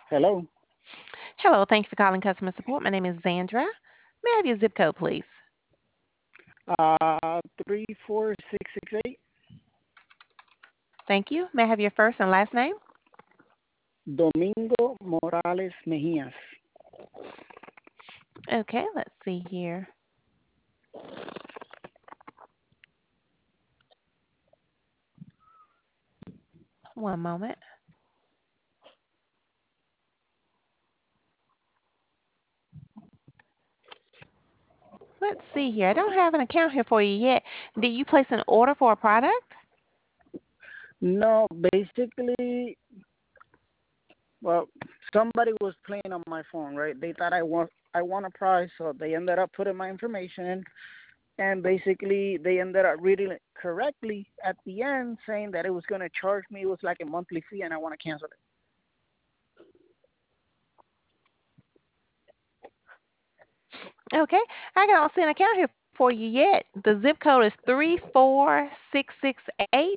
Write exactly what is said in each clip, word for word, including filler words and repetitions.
Hello. Hello, thank you for calling customer support. My name is Zandra. May I have your zip code, please? Uh, three four six six eight. Thank you. May I have your first and last name? Domingo Morales Mejias. Okay, let's see here. One moment. Let's see here. I don't have an account here for you yet. Did you place an order for a product? No, basically, well, somebody was playing on my phone, right? They thought I want I won a prize, so they ended up putting my information in, and basically they ended up reading it correctly at the end, saying that it was going to charge me. It was like a monthly fee, and I want to cancel it. Okay, I don't see an account here for you yet. The zip code is three four six six eight.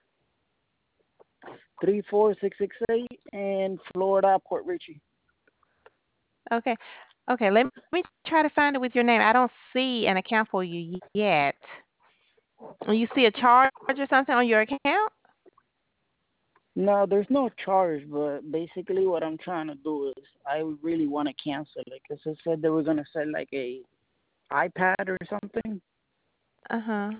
Three four six six eight in Florida, Port Richey. Okay, okay. Let me try to find it with your name. I don't see an account for you yet. You see a charge or something on your account? No, there's no charge, but basically what I'm trying to do is I really want to cancel it because it said they were gonna sell like a iPad or something. Uh huh.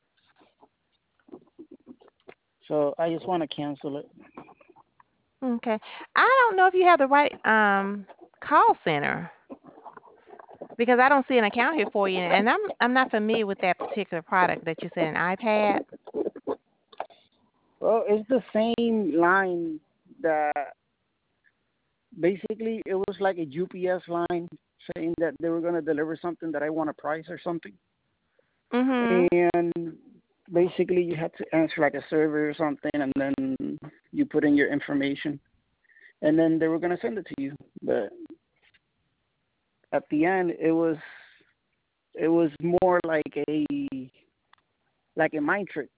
So I just want to cancel it. Okay. I don't know if you have the right um call center because I don't see an account here for you, and I'm I'm not familiar with that particular product that you said, an iPad. Well, it's the same line that basically it was like a U P S line saying that they were gonna deliver something that I want a price or something, Mhm. and basically you had to answer like a survey or something, and then you put in your information, and then they were gonna send it to you, but at the end it was it was more like a like a mind trick.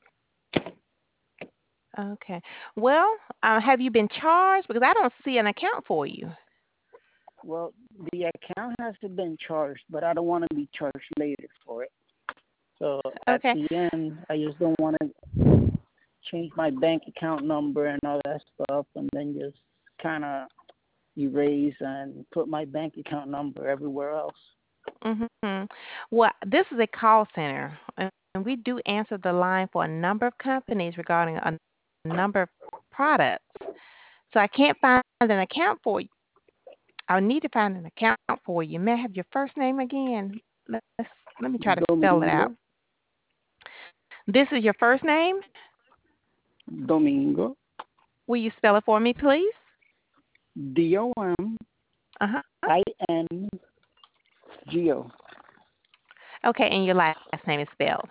Okay. Well, uh, have you been charged? Because I don't see an account for you. Well, the account hasn't been charged, but I don't want to be charged later for it. So at Okay. the end, I just don't want to change my bank account number and all that stuff, and then just kind of erase and put my bank account number everywhere else. Mhm. Well, this is a call center, and we do answer the line for a number of companies regarding a number of products. So I can't find an account for you. I need to find an account for you. May I have your first name again? Let's let me try to spell it out. Domingo, This is your first name. Domingo, Will you spell it for me, please? D O M Uh huh. I N G O. Okay, and your last name is spelled.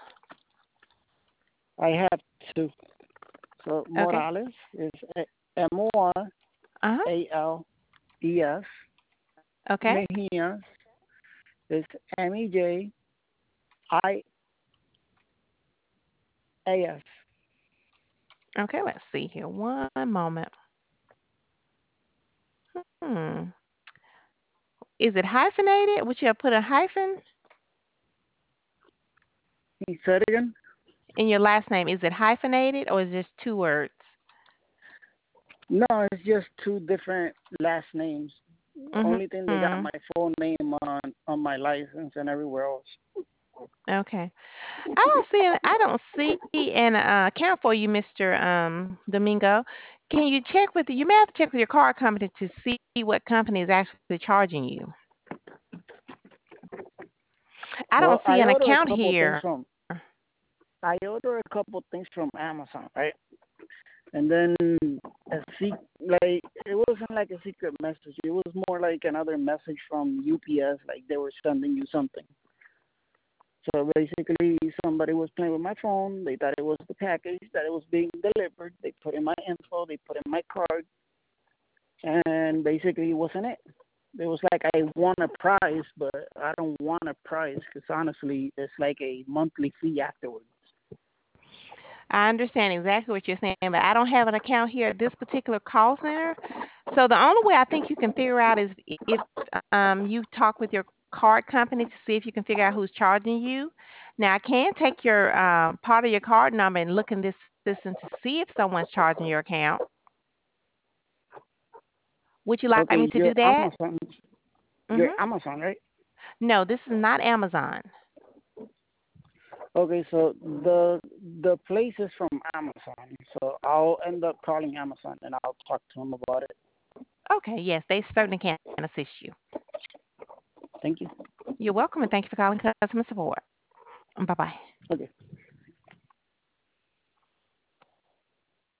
I have two. So Okay. Morales is M O R Uh huh. A L E S. Okay. Mejias is M E J I A S. Okay. Let's see here. One moment. Hmm. Is it hyphenated? Would you have put a hyphen He said again? in your last name? Is it hyphenated or is it just two words? No, it's just two different last names. Only thing they got Mm-hmm. my full name on on my license and everywhere else. Okay. I don't see an I don't see an uh, account for you, Mister Um, Domingo. Can you check with you may have to check with your car company to see what company is actually charging you. I don't Well, see I an ordered a account couple things here. from I ordered a couple things from Amazon, right? And then a sec- like it wasn't like a secret message. It was more like another message from U P S, like they were sending you something. So basically, somebody was playing with my phone. They thought it was the package that it was being delivered. They put in my info. They put in my card, and basically, it wasn't it. It was like I won a prize, but I don't want a prize because honestly, it's like a monthly fee afterwards. I understand exactly what you're saying, but I don't have an account here at this particular call center. So the only way I think you can figure out is if um, you talk with your card company to see if you can figure out who's charging you. Now I can take your uh, part of your card number and look in this system to see if someone's charging your account. Would you like me Okay, to you're do that? Amazon. You're Mhm. Amazon, right? No, this is not Amazon. Okay, so the the place is from Amazon, so I'll end up calling Amazon and I'll talk to them about it. Okay, yes, they certainly can assist you. Thank you. You're welcome, and thank you for calling customer support. Bye bye. Okay.